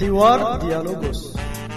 Hiwar Diálogos.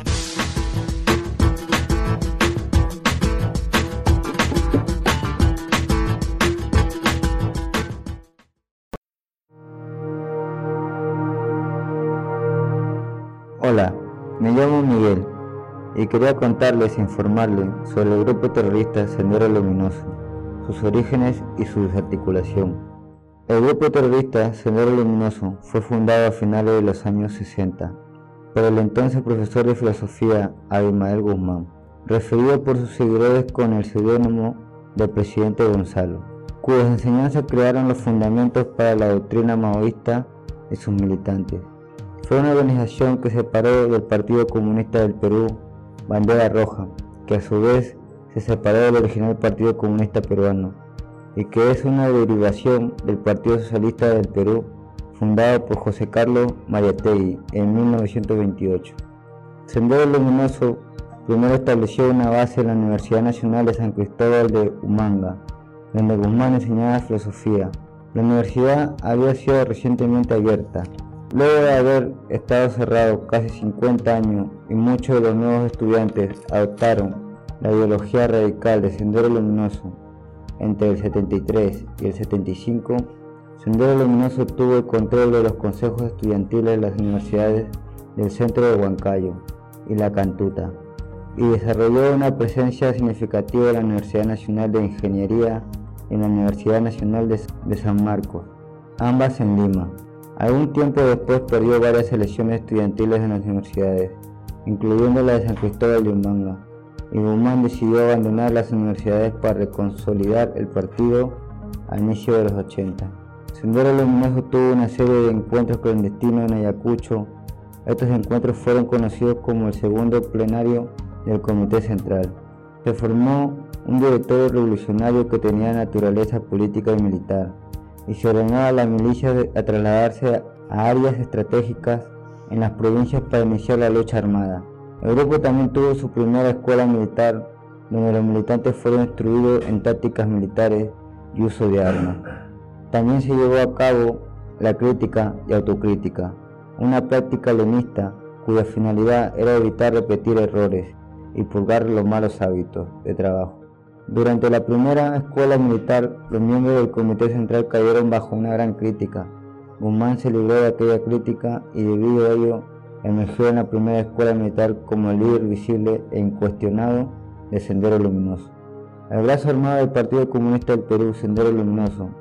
Hola, me llamo Miguel y quería contarles e informarles sobre el grupo terrorista Sendero Luminoso, sus orígenes y su desarticulación. El grupo terrorista Sendero Luminoso fue fundado a finales de los años 60 por el entonces profesor de filosofía Abimael Guzmán, referido por sus seguidores con el seudónimo del presidente Gonzalo, cuyas enseñanzas crearon los fundamentos para la doctrina maoísta y sus militantes. Fue una organización que se separó del Partido Comunista del Perú, Bandera Roja, que a su vez se separó del original Partido Comunista Peruano, y que es una derivación del Partido Socialista del Perú, fundado por José Carlos Mariátegui en 1928. Sendero Luminoso primero estableció una base en la Universidad Nacional de San Cristóbal de Huamanga, donde Guzmán enseñaba filosofía. La universidad había sido recientemente abierta. Luego de haber estado cerrado casi 50 años y muchos de los nuevos estudiantes adoptaron la ideología radical de Sendero Luminoso, entre el 73 y el 75, Sendero Luminoso tuvo el control de los consejos estudiantiles de las universidades del centro de Huancayo y La Cantuta, y desarrolló una presencia significativa en la Universidad Nacional de Ingeniería y en la Universidad Nacional de San Marcos, ambas en Lima. Algún tiempo después perdió varias elecciones estudiantiles en las universidades, incluyendo la de San Cristóbal de Huamanga, y Guzmán decidió abandonar las universidades para reconsolidar el partido a inicio de los 80. Sendero Luminoso tuvo una serie de encuentros clandestinos en Ayacucho. Estos encuentros fueron conocidos como el segundo plenario del Comité Central. Se formó un directorio revolucionario que tenía naturaleza política y militar, y se ordenaba a la milicia a trasladarse a áreas estratégicas en las provincias para iniciar la lucha armada. El grupo también tuvo su primera escuela militar, donde los militantes fueron instruidos en tácticas militares y uso de armas. También se llevó a cabo la crítica y autocrítica, una práctica leninista cuya finalidad era evitar repetir errores y purgar los malos hábitos de trabajo. Durante la primera escuela militar, los miembros del Comité Central cayeron bajo una gran crítica. Guzmán se libró de aquella crítica y debido a ello emergió en la primera escuela militar como el líder visible e incuestionado de Sendero Luminoso. El brazo armado del Partido Comunista del Perú, Sendero Luminoso,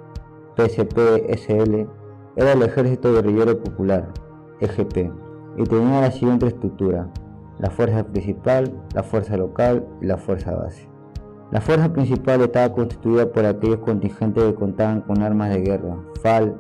PSP-SL, era el Ejército Guerrillero Popular, EGP, y tenía la siguiente estructura: la fuerza principal, la fuerza local y la fuerza base. La fuerza principal estaba constituida por aquellos contingentes que contaban con armas de guerra, FAL,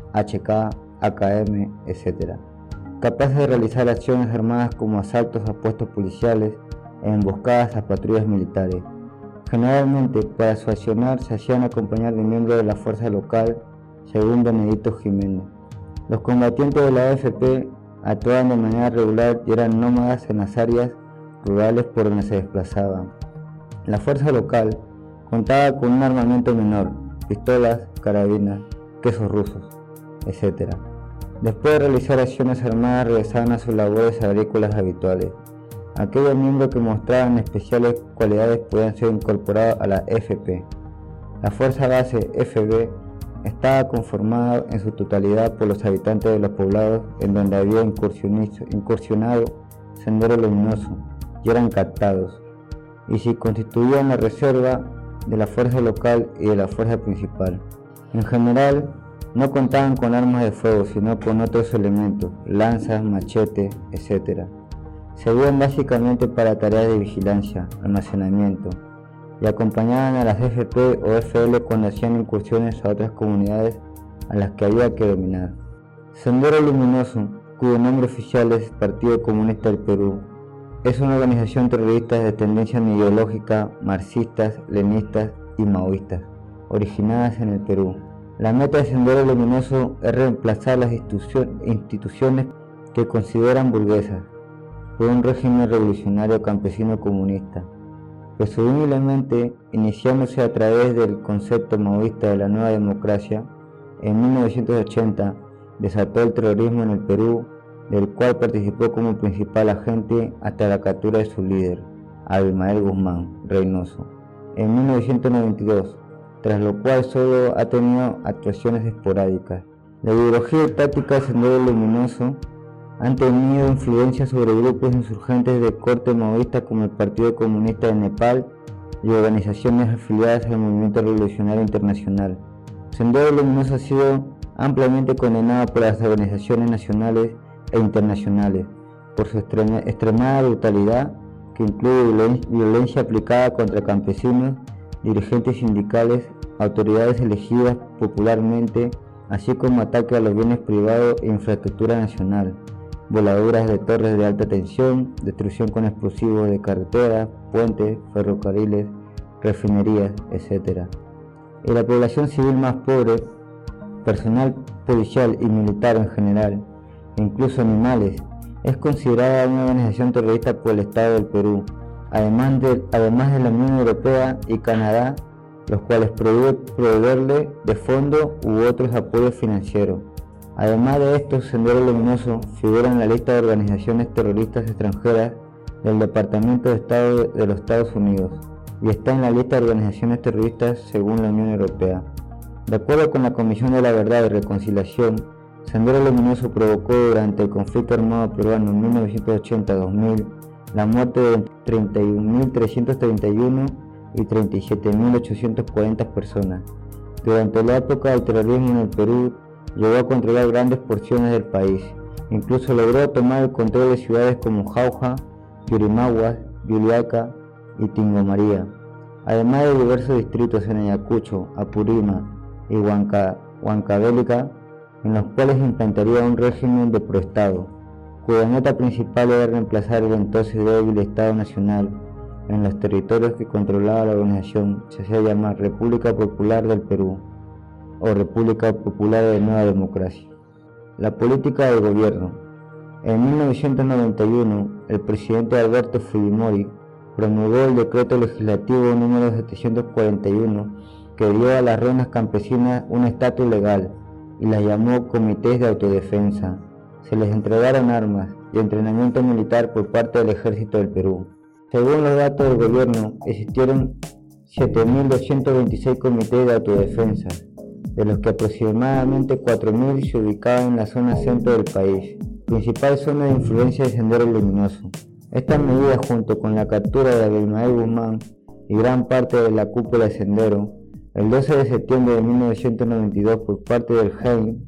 HK, AKM, etc., capaces de realizar acciones armadas como asaltos a puestos policiales e emboscadas a patrullas militares. Generalmente, para su accionar se hacían acompañar de miembros de la fuerza local, según Benedito Jiménez. Los combatientes de la AFP actuaban de manera regular y eran nómadas en las áreas rurales por donde se desplazaban. La fuerza local contaba con un armamento menor, pistolas, carabinas, quesos rusos, etc. Después de realizar acciones armadas regresaban a sus labores agrícolas habituales. Aquellos miembros que mostraban especiales cualidades podían ser incorporados a la FP. La fuerza base FB estaba conformada en su totalidad por los habitantes de los poblados en donde había incursionado Sendero Luminoso y eran captados, y se constituían la reserva de la fuerza local y de la fuerza principal. En general, no contaban con armas de fuego, sino con otros elementos, lanzas, machetes, etc. Servían básicamente para tareas de vigilancia, almacenamiento, y acompañaban a las FP o FL cuando hacían incursiones a otras comunidades a las que había que dominar. Sendero Luminoso, cuyo nombre oficial es Partido Comunista del Perú, es una organización terrorista de tendencia ideológica marxistas, leninistas y maoístas, originadas en el Perú. La meta de Sendero Luminoso es reemplazar las instituciones que consideran burguesas por un régimen revolucionario campesino comunista, presumiblemente iniciándose a través del concepto maoísta de la nueva democracia. En 1980 desató el terrorismo en el Perú del cual participó como principal agente hasta la captura de su líder, Abimael Guzmán Reynoso, en 1992, tras lo cual solo ha tenido actuaciones esporádicas. La ideología y táctica del Sendero Luminoso han tenido influencia sobre grupos insurgentes de corte maoísta como el Partido Comunista de Nepal y organizaciones afiliadas al Movimiento Revolucionario Internacional. Sendero Luminoso ha sido ampliamente condenado por las organizaciones nacionales e internacionales por su extremada brutalidad, que incluye violencia aplicada contra campesinos, dirigentes sindicales, autoridades elegidas popularmente, así como ataque a los bienes privados e infraestructura nacional, voladuras de torres de alta tensión, destrucción con explosivos de carreteras, puentes, ferrocarriles, refinerías, etc. Y la población civil más pobre, personal policial y militar en general, e incluso animales, es considerada una organización terrorista por el Estado del Perú, además de la Unión Europea y Canadá, los cuales proveerle de fondos u otros apoyos financieros. Además de esto, Sendero Luminoso figura en la lista de organizaciones terroristas extranjeras del Departamento de Estado de los Estados Unidos y está en la lista de organizaciones terroristas según la Unión Europea. De acuerdo con la Comisión de la Verdad y Reconciliación, Sendero Luminoso provocó durante el conflicto armado peruano en 1980-2000 la muerte de 31.331 y 37.840 personas. Durante la época del terrorismo en el Perú, llegó a controlar grandes porciones del país. Incluso logró tomar el control de ciudades como Jauja, Yurimaguas, Juliaca y Tingomaría, además de diversos distritos en Ayacucho, Apurima y Huancavelica, en los cuales implantaría un régimen de proestado, cuya meta principal era reemplazar el entonces débil Estado Nacional en los territorios que controlaba la organización. Se hacía llamar República Popular del Perú o República Popular de Nueva Democracia. La política del gobierno. En 1991, el presidente Alberto Fujimori promulgó el decreto legislativo número 741 que dio a las rentas campesinas un estatus legal y las llamó comités de autodefensa. Se les entregaron armas y entrenamiento militar por parte del Ejército del Perú. Según los datos del gobierno, existieron 7.226 comités de autodefensa, de los que aproximadamente 4.000 se ubicaban en la zona centro del país, principal zona de influencia del Sendero Luminoso. Estas medidas, junto con la captura de Abimael Guzmán y gran parte de la cúpula de Sendero, el 12 de septiembre de 1992 por parte del GEIN,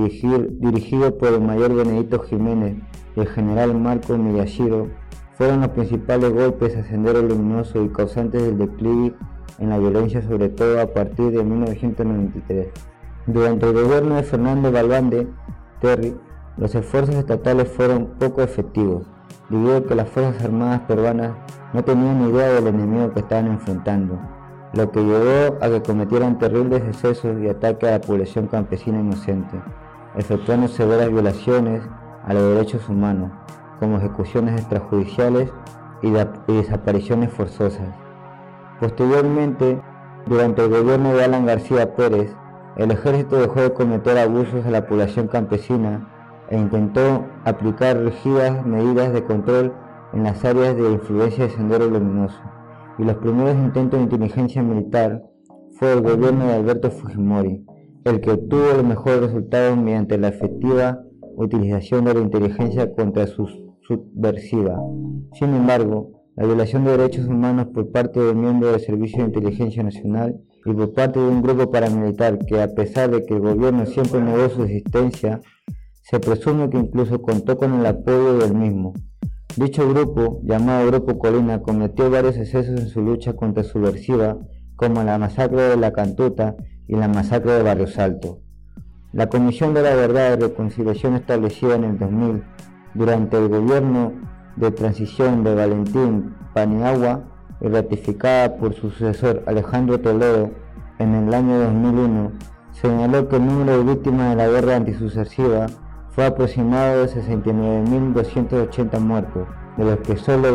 dirigido por el mayor Benedito Jiménez y el general Marco Miyashiro, fueron los principales golpes a Sendero Luminoso y causantes del declive en la violencia, sobre todo a partir de 1993. Durante el gobierno de Fernando Galván Terry, los esfuerzos estatales fueron poco efectivos, debido a que las Fuerzas Armadas peruanas no tenían ni idea del enemigo que estaban enfrentando, lo que llevó a que cometieran terribles excesos y ataques a la población campesina inocente, efectuando severas violaciones a los derechos humanos, como ejecuciones extrajudiciales y desapariciones forzosas. Posteriormente, durante el gobierno de Alan García Pérez, el ejército dejó de cometer abusos a la población campesina e intentó aplicar rígidas medidas de control en las áreas de influencia de Sendero Luminoso, y los primeros intentos de inteligencia militar fue el gobierno de Alberto Fujimori, el que obtuvo los mejores resultados mediante la efectiva utilización de la inteligencia contra su subversiva. Sin embargo, la violación de derechos humanos por parte de miembros del Servicio de Inteligencia Nacional y por parte de un grupo paramilitar que, a pesar de que el gobierno siempre negó su existencia, se presume que incluso contó con el apoyo del mismo. Dicho grupo, llamado Grupo Colina, cometió varios excesos en su lucha contra subversiva, como la masacre de La Cantuta y la masacre de Barrio Salto. La Comisión de la Verdad y Reconciliación, establecida en el 2000 durante el gobierno de transición de Valentín Paniagua y ratificada por su sucesor Alejandro Toledo en el año 2001, señaló que el número de víctimas de la guerra antisubversiva fue aproximado de 69.280 muertos, de los que solo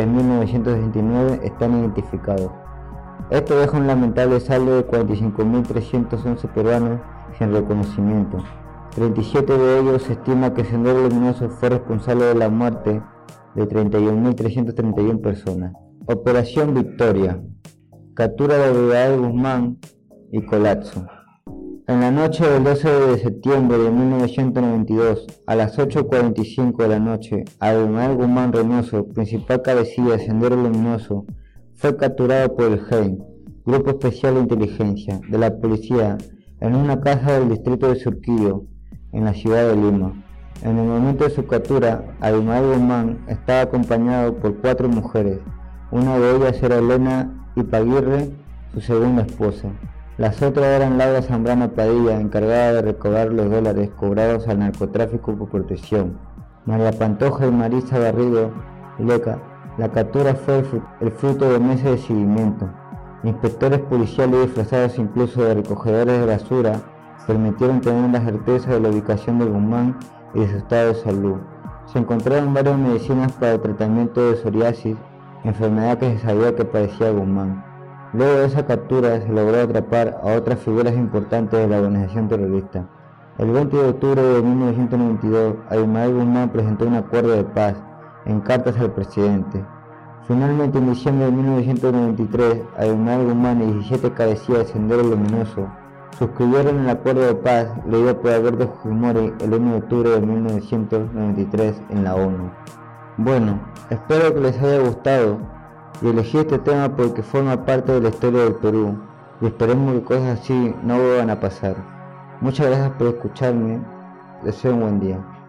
23.969 están identificados. Esto deja un lamentable saldo de 45.311 peruanos sin reconocimiento. 37 de ellos se estima que Sendero Luminoso fue responsable de la muerte de 31.331 personas. Operación Victoria. Captura de Abimael Guzmán y colapso. En la noche del 12 de septiembre de 1992, a las 8:45 de la noche, Abimael Guzmán Reynoso, principal cabecilla de Sendero Luminoso, fue capturado por el GEIN, Grupo Especial de Inteligencia, de la Policía, en una casa del distrito de Surquillo, en la ciudad de Lima. En el momento de su captura, Abimael Guzmán estaba acompañado por 4 mujeres. Una de ellas era Elena Ipaguirre, su segunda esposa. Las otras eran Laura Zambrano Padilla, encargada de recobrar los dólares cobrados al narcotráfico por protección, María Pantoja y Marisa Garrido Leca. La captura fue el fruto de meses de seguimiento. Inspectores policiales disfrazados incluso de recogedores de basura permitieron tener la certeza de la ubicación de Guzmán y de su estado de salud. Se encontraron varias medicinas para el tratamiento de psoriasis, enfermedad que se sabía que padecía Guzmán. Luego de esa captura se logró atrapar a otras figuras importantes de la organización terrorista. El 20 de octubre de 1992, Abimael Guzmán presentó un acuerdo de paz en cartas al presidente. Finalmente, en diciembre de 1993, Abimael Guzmán y 17 cabecillas de Sendero Luminoso suscribieron el acuerdo de paz leído por Alberto Fujimori el 1 de octubre de 1993 en la ONU. Bueno, espero que les haya gustado y elegí este tema porque forma parte de la historia del Perú y esperemos que cosas así no vuelvan a pasar. Muchas gracias por escucharme, deseo un buen día.